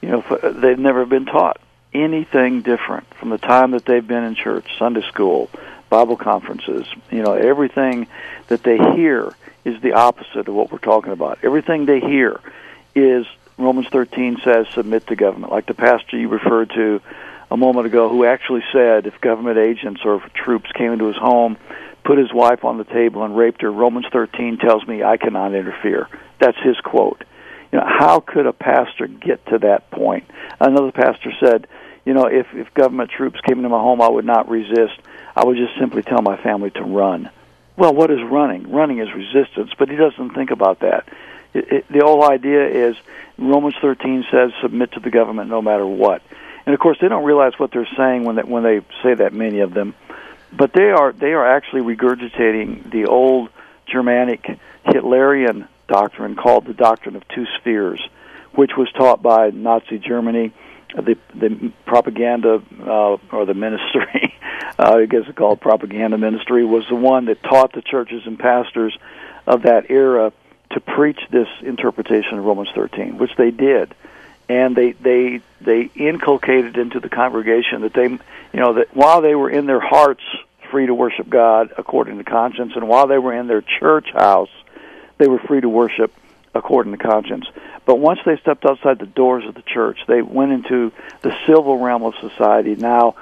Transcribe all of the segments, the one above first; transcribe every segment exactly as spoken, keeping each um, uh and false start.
You know, they've never been taught anything different from the time that they've been in church, Sunday school, Bible conferences. You know, everything that they hear is the opposite of what we're talking about. Everything they hear is, Romans thirteen says, submit to government. Like the pastor you referred to a moment ago, who actually said if government agents or troops came into his home, put his wife on the table and raped her, Romans thirteen tells me I cannot interfere. That's his quote. You know, how could a pastor get to that point? Another pastor said, you know, if, if government troops came into my home, I would not resist. I would just simply tell my family to run. Well, what is running? Running is resistance, but he doesn't think about that. It, it, the whole idea is Romans thirteen says submit to the government no matter what. And of course, they don't realize what they're saying when they, when they say that, many of them. But they are they are actually regurgitating the old Germanic Hitlerian doctrine called the doctrine of two spheres, which was taught by Nazi Germany. The the propaganda uh, or the ministry, uh, I guess it's called propaganda ministry, was the one that taught the churches and pastors of that era to preach this interpretation of Romans thirteen, which they did. And they, they they inculcated into the congregation that they, you know, that while they were in their hearts free to worship God according to conscience, and while they were in their church house, they were free to worship according to conscience. But once they stepped outside the doors of the church, they went into the civil realm of society. Now,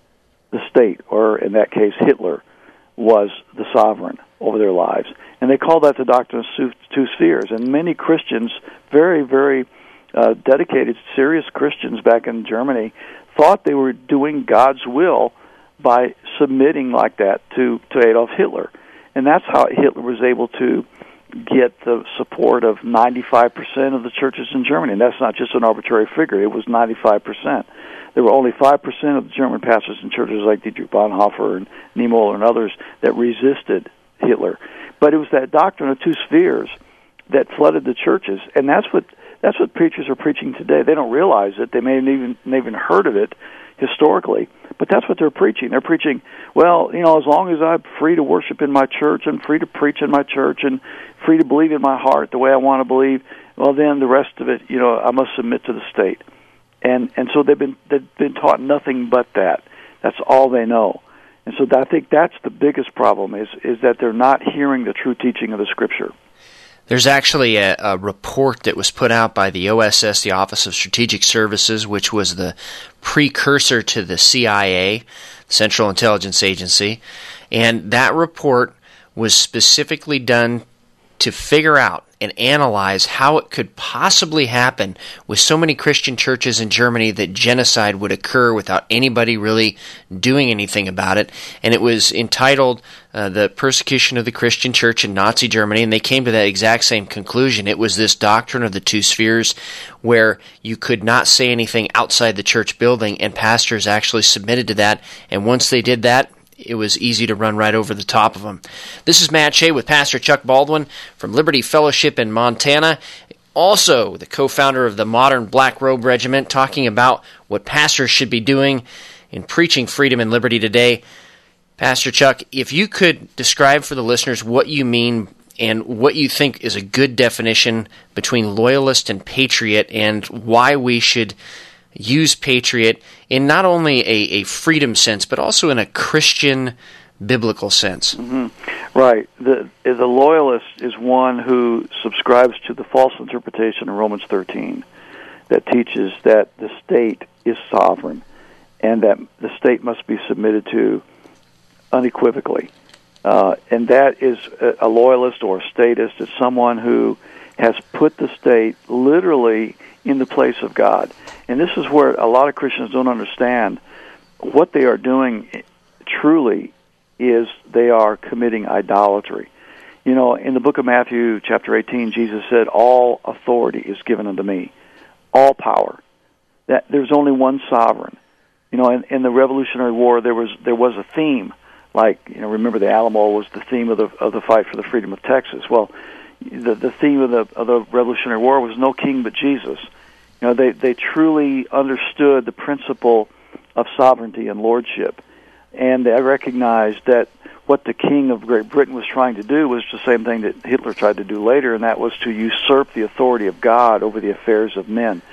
the state, or in that case, Hitler, was the sovereign over their lives. And they called that the doctrine of two spheres. And many Christians, very, very uh, dedicated, serious Christians back in Germany, thought they were doing God's will by submitting like that to, to Adolf Hitler. And that's how Hitler was able to get the support of ninety-five percent of the churches in Germany. And that's not just an arbitrary figure. It was ninety-five percent. There were only five percent of the German pastors in churches like Dietrich Bonhoeffer and Niemöller and others that resisted Hitler. But it was that doctrine of two spheres that flooded the churches, and that's what that's what preachers are preaching today. They don't realize it. They may have even, may have even heard of it historically, but that's what they're preaching. They're preaching, well, you know, as long as I'm free to worship in my church and free to preach in my church and free to believe in my heart the way I want to believe, well, then the rest of it, you know, I must submit to the state. And and so they've been they've been taught nothing but that. That's all they know. And so I think that's the biggest problem is is that they're not hearing the true teaching of the Scripture. There's actually a, a report that was put out by the O S S, the Office of Strategic Services, which was the precursor to the C I A, Central Intelligence Agency, and that report was specifically done to figure out and analyze how it could possibly happen with so many Christian churches in Germany that genocide would occur without anybody really doing anything about it. And it was entitled uh, The Persecution of the Christian Church in Nazi Germany, and they came to that exact same conclusion. It was this doctrine of the two spheres where you could not say anything outside the church building, and pastors actually submitted to that. And once they did that, it was easy to run right over the top of them. This is Matt Shea with Pastor Chuck Baldwin from Liberty Fellowship in Montana, also the co-founder of the Modern Black Robe Regiment, talking about what pastors should be doing in preaching freedom and liberty today. Pastor Chuck, if you could describe for the listeners what you mean and what you think is a good definition between loyalist and patriot, and why we should use patriot in not only a, a freedom sense, but also in a Christian biblical sense. Mm-hmm. Right. The, the loyalist is one who subscribes to the false interpretation of Romans thirteen that teaches that the state is sovereign and that the state must be submitted to unequivocally. Uh, and that is a, a loyalist or a statist is someone who has put the state literally in the place of God. And this is where a lot of Christians don't understand. What they are doing truly is they are committing idolatry. You know, in the book of Matthew, chapter eighteen, Jesus said, all authority is given unto me, all power. That there's only one sovereign. You know, in, in the Revolutionary War, there was there was a theme. Like, you know, remember the Alamo was the theme of the of the fight for the freedom of Texas. Well, the the theme of the of the Revolutionary War was no king but Jesus. You know, they, they truly understood the principle of sovereignty and lordship, and they recognized that what the king of Great Britain was trying to do was the same thing that Hitler tried to do later, and that was to usurp the authority of God over the affairs of men.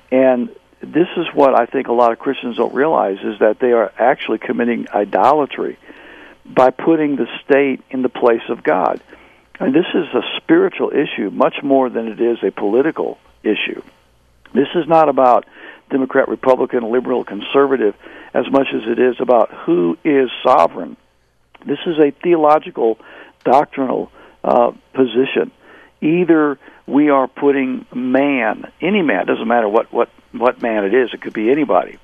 And this is what I think a lot of Christians don't realize, is that they are actually committing idolatry by putting the state in the place of God. I mean, this is a spiritual issue much more than it is a political issue. This is not about Democrat, Republican, liberal, conservative, as much as it is about who is sovereign. This is a theological, doctrinal uh, position. Either we are putting man, any man, doesn't matter what, what, what man it is, it could be anybody,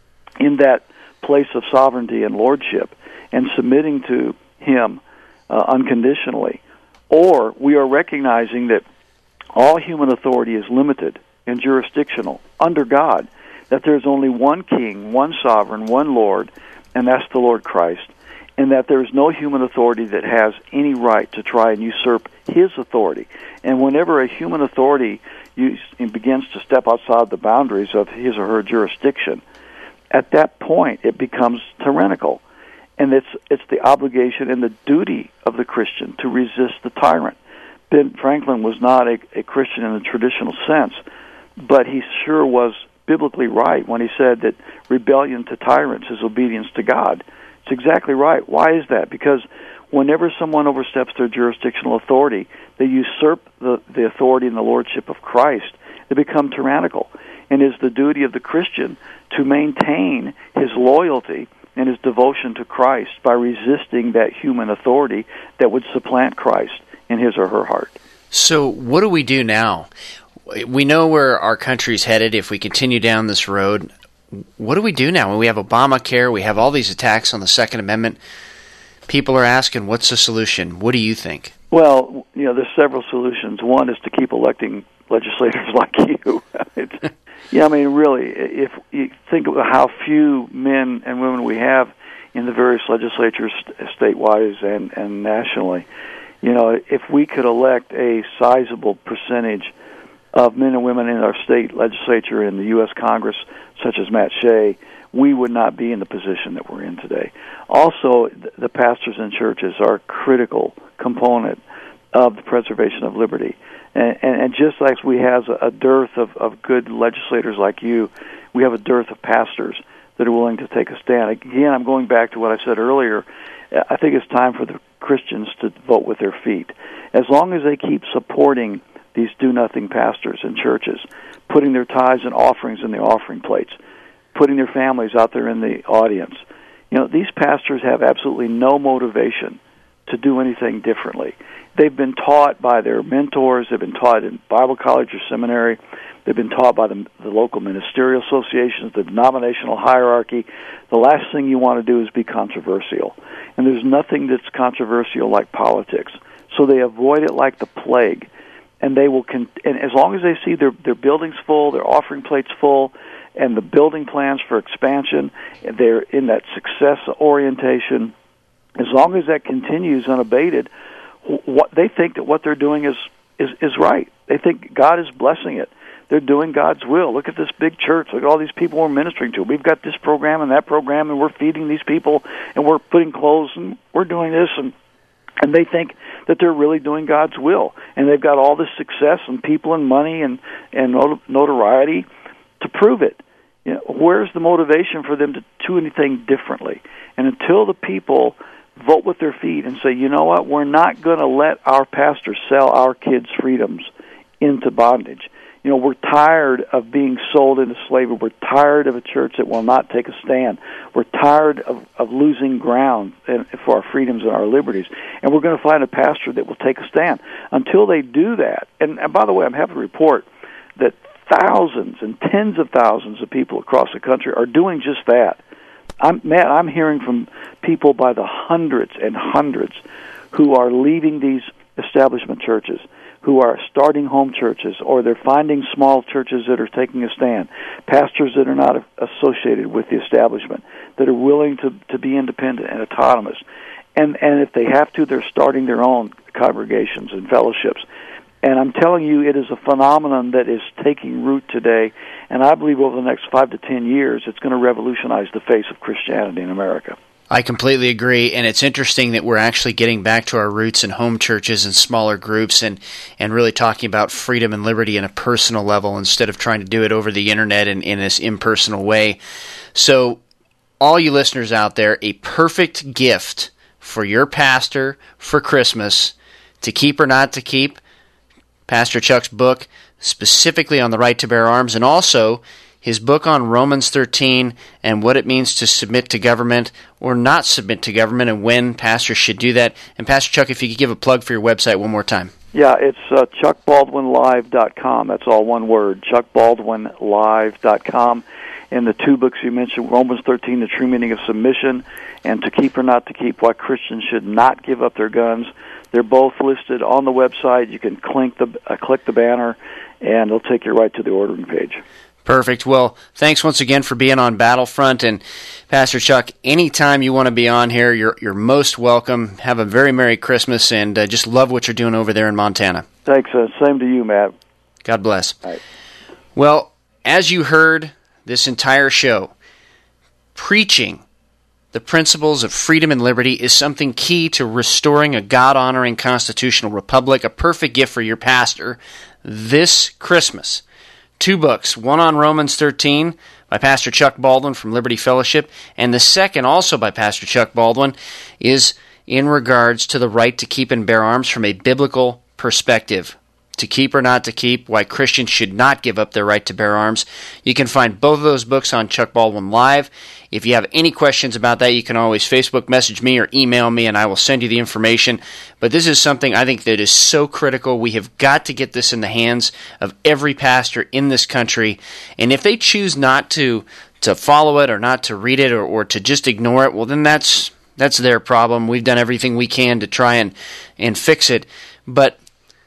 in that place of sovereignty and lordship and submitting to him uh, unconditionally, or we are recognizing that all human authority is limited and jurisdictional under God, that there's only one king, one sovereign, one Lord, and that's the Lord Christ, and that there is no human authority that has any right to try and usurp his authority. And whenever a human authority use, begins to step outside the boundaries of his or her jurisdiction, at that point it becomes tyrannical. And it's it's the obligation and the duty of the Christian to resist the tyrant. Ben Franklin was not a, a Christian in the traditional sense, but he sure was biblically right when he said that rebellion to tyrants is obedience to God. It's exactly right. Why is that? Because whenever someone oversteps their jurisdictional authority, they usurp the, the authority and the lordship of Christ. They become tyrannical. And it is the duty of the Christian to maintain his loyalty and his devotion to Christ by resisting that human authority that would supplant Christ in his or her heart. So what do we do now? We know where our country's headed if we continue down this road. What do we do now? When we have Obamacare, we have all these attacks on the Second Amendment. People are asking, what's the solution? What do you think? Well, you know, there's several solutions. One is to keep electing legislators like you. It's, yeah, I mean, really, if you think of how few men and women we have in the various legislatures, statewide and, and nationally, you know, if we could elect a sizable percentage of men and women in our state legislature in the U S Congress, such as Matt Shea, we would not be in the position that we're in today. Also, the pastors in churches are a critical component of the preservation of liberty. And, and, and just like we have a, a dearth of, of good legislators like you, we have a dearth of pastors that are willing to take a stand. Again, I'm going back to what I said earlier. I think it's time for the Christians to vote with their feet. As long as they keep supporting these do-nothing pastors in churches, putting their tithes and offerings in the offering plates, putting their families out there in the audience, you know, these pastors have absolutely no motivation to do anything differently. They've been taught by their mentors. They've been taught in Bible college or seminary. They've been taught by the, the local ministerial associations, the denominational hierarchy. The last thing you want to do is be controversial. And there's nothing that's controversial like politics. So they avoid it like the plague. And they will, con- and as long as they see their, their buildings full, their offering plates full, and the building plans for expansion, and they're in that success orientation, as long as that continues unabated, what they think that what they're doing is, is, is right. They think God is blessing it. They're doing God's will. Look at this big church. Look at all these people we're ministering to. We've got this program and that program, and we're feeding these people, and we're putting clothes, and we're doing this, and and they think that they're really doing God's will. And they've got all this success and people and money and, and notoriety to prove it. You know, where's the motivation for them to do anything differently? And until the people vote with their feet and say, you know what, we're not going to let our pastors sell our kids' freedoms into bondage. You know, we're tired of being sold into slavery. We're tired of a church that will not take a stand. We're tired of, of losing ground for our freedoms and our liberties. And we're going to find a pastor that will take a stand. Until they do that, and, and by the way, I'm happy to report that thousands and tens of thousands of people across the country are doing just that. I'm, Matt, I'm hearing from people by the hundreds and hundreds who are leaving these establishment churches, who are starting home churches, or they're finding small churches that are taking a stand, pastors that are not associated with the establishment, that are willing to, to be independent and autonomous. And, and if they have to, they're starting their own congregations and fellowships. And I'm telling you, it is a phenomenon that is taking root today, and I believe over the next five to ten years, it's going to revolutionize the face of Christianity in America. I completely agree, and it's interesting that we're actually getting back to our roots in home churches and smaller groups and, and really talking about freedom and liberty in a personal level instead of trying to do it over the internet and in this impersonal way. So, all you listeners out there, a perfect gift for your pastor for Christmas, to keep or not to keep, Pastor Chuck's book specifically on the right to bear arms, and also his book on Romans thirteen and what it means to submit to government or not submit to government and when pastors should do that. And Pastor Chuck, if you could give a plug for your website one more time. Yeah, it's uh, chuck baldwin live dot com. That's all one word, chuck baldwin live dot com. And the two books you mentioned, Romans thirteen, The True Meaning of Submission, and To Keep or Not to Keep, Why Christians Should Not Give Up Their Guns. They're both listed on the website. You can click the, uh, click the banner, and it'll take you right to the ordering page. Perfect. Well, thanks once again for being on Battlefront. And Pastor Chuck, anytime you want to be on here, you're you're most welcome. Have a very Merry Christmas, and uh, just love what you're doing over there in Montana. Thanks. Uh, same to you, Matt. God bless. All right. Well, as you heard this entire show, preaching the principles of freedom and liberty is something key to restoring a God-honoring constitutional republic, a perfect gift for your pastor this Christmas. Two books, one on Romans thirteen by Pastor Chuck Baldwin from Liberty Fellowship, and the second, also by Pastor Chuck Baldwin, is in regards to the right to keep and bear arms from a biblical perspective. To Keep or Not to Keep, Why Christians Should Not Give Up Their Right to Bear Arms. You can find both of those books on Chuck Baldwin Live. If you have any questions about that, you can always Facebook message me or email me, and I will send you the information. But this is something I think that is so critical. We have got to get this in the hands of every pastor in this country. And if they choose not to to follow it or not to read it or, or to just ignore it, well, then that's that's their problem. We've done everything we can to try and, and fix it. But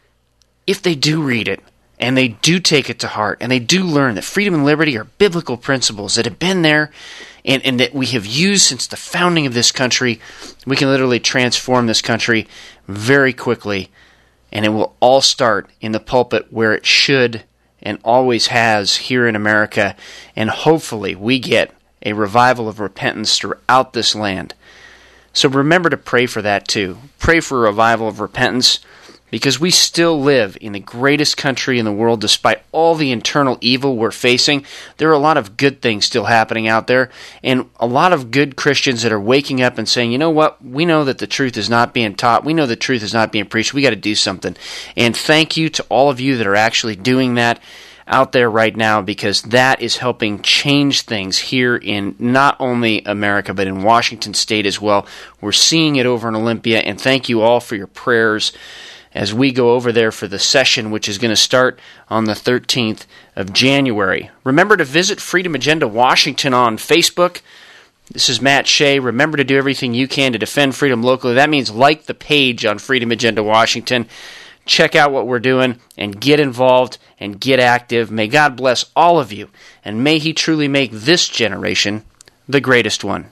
if they do read it, and they do take it to heart, and they do learn that freedom and liberty are biblical principles that have been there and, and that we have used since the founding of this country, we can literally transform this country very quickly, and it will all start in the pulpit where it should and always has here in America, and hopefully we get a revival of repentance throughout this land. So remember to pray for that too. Pray for a revival of repentance, because we still live in the greatest country in the world despite all the internal evil we're facing. There are a lot of good things still happening out there, and a lot of good Christians that are waking up and saying, you know what, we know that the truth is not being taught, we know the truth is not being preached, we got to do something. And thank you to all of you that are actually doing that out there right now, because that is helping change things here in not only America, but in Washington State as well. We're seeing it over in Olympia, and thank you all for your prayers as we go over there for the session, which is going to start on the thirteenth of January. Remember to visit Freedom Agenda Washington on Facebook. This is Matt Shea. Remember to do everything you can to defend freedom locally. That means like the page on Freedom Agenda Washington. Check out what we're doing and get involved and get active. May God bless all of you, and may He truly make this generation the greatest one.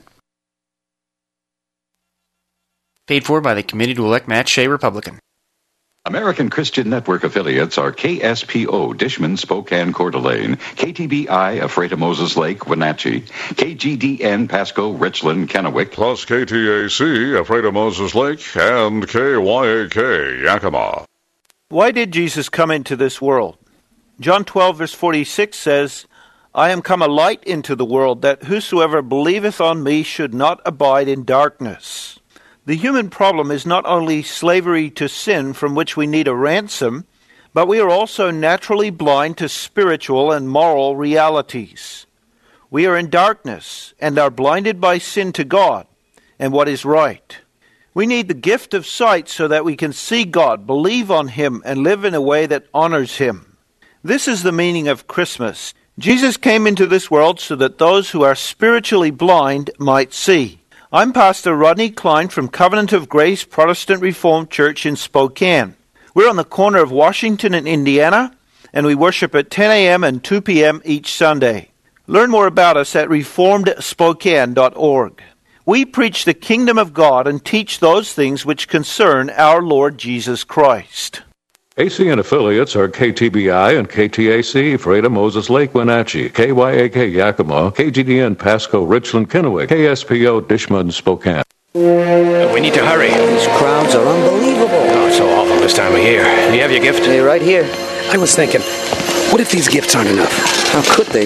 Paid for by the Committee to Elect Matt Shea, Republican. American Christian Network affiliates are K S P O, Dishman, Spokane, Coeur d'Alene, K T B I, Ephrata Moses Lake, Wenatchee, K G D N, Pasco, Richland, Kennewick, plus K T A C, Ephrata Moses Lake, and K Y A K, Yakima. Why did Jesus come into this world? John twelve, verse forty-six says, I am come a light into the world, that whosoever believeth on me should not abide in darkness. The human problem is not only slavery to sin, from which we need a ransom, but we are also naturally blind to spiritual and moral realities. We are in darkness and are blinded by sin to God and what is right. We need the gift of sight so that we can see God, believe on Him, and live in a way that honors Him. This is the meaning of Christmas. Jesus came into this world so that those who are spiritually blind might see. I'm Pastor Rodney Klein from Covenant of Grace Protestant Reformed Church in Spokane. We're on the corner of Washington and Indiana, and we worship at ten a.m. and two p.m. each Sunday. Learn more about us at reformed spokane dot org. We preach the kingdom of God and teach those things which concern our Lord Jesus Christ. A C N affiliates are K T B I and K T A C, Freda Moses Lake, Wenatchee, K Y A K Yakima, K G D N Pasco, Richland, Kennewick, K S P O Dishman, Spokane. We need to hurry. These crowds are unbelievable. Oh, it's so awful this time of year. You have your gift? Hey, right here. I was thinking, what if these gifts aren't enough? How could they